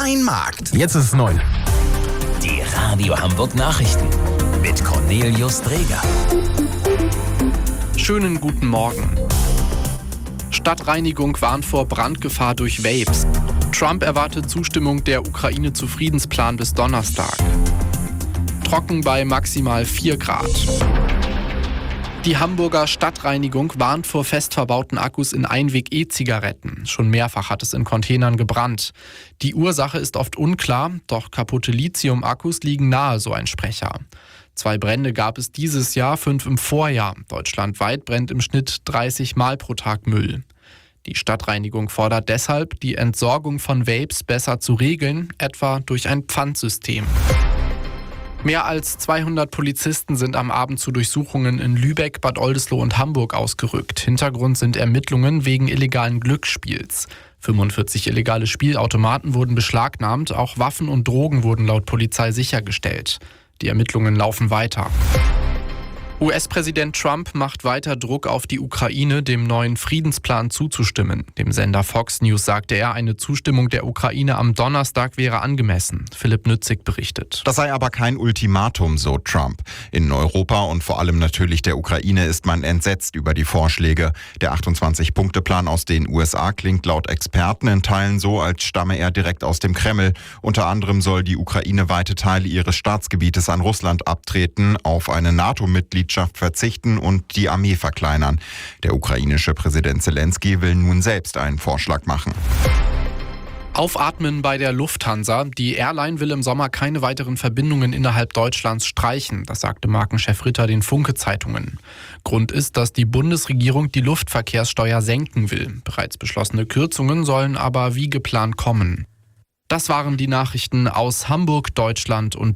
Mein Markt. Jetzt ist es 9. Die Radio Hamburg Nachrichten mit Cornelius Dreger. Schönen guten Morgen. Stadtreinigung warnt vor Brandgefahr durch Vapes. Trump erwartet Zustimmung der Ukraine zu Friedensplan bis Donnerstag. Trocken bei maximal 4 Grad. Die Hamburger Stadtreinigung warnt vor fest verbauten Akkus in Einweg-E-Zigaretten. Schon mehrfach hat es in Containern gebrannt. Die Ursache ist oft unklar, doch kaputte Lithium-Akkus liegen nahe, so ein Sprecher. 2 Brände gab es dieses Jahr, 5 im Vorjahr. Deutschlandweit brennt im Schnitt 30 Mal pro Tag Müll. Die Stadtreinigung fordert deshalb, die Entsorgung von Vapes besser zu regeln, etwa durch ein Pfandsystem. Mehr als 200 Polizisten sind am Abend zu Durchsuchungen in Lübeck, Bad Oldesloe und Hamburg ausgerückt. Hintergrund sind Ermittlungen wegen illegalen Glücksspiels. 45 illegale Spielautomaten wurden beschlagnahmt, auch Waffen und Drogen wurden laut Polizei sichergestellt. Die Ermittlungen laufen weiter. US-Präsident Trump macht weiter Druck auf die Ukraine, dem neuen Friedensplan zuzustimmen. Dem Sender Fox News sagte er, eine Zustimmung der Ukraine am Donnerstag wäre angemessen. Philipp Nützig berichtet. Das sei aber kein Ultimatum, so Trump. In Europa und vor allem natürlich der Ukraine ist man entsetzt über die Vorschläge. Der 28-Punkte-Plan aus den USA klingt laut Experten in Teilen so, als stamme er direkt aus dem Kreml. Unter anderem soll die Ukraine weite Teile ihres Staatsgebietes an Russland abtreten, auf eine NATO-Mitgliedschaft verzichten und die Armee verkleinern. Der ukrainische Präsident Zelensky will nun selbst einen Vorschlag machen. Aufatmen bei der Lufthansa. Die Airline will im Sommer keine weiteren Verbindungen innerhalb Deutschlands streichen. Das sagte Markenchef Ritter den Funke-Zeitungen. Grund ist, dass die Bundesregierung die Luftverkehrssteuer senken will. Bereits beschlossene Kürzungen sollen aber wie geplant kommen. Das waren die Nachrichten aus Hamburg, Deutschland und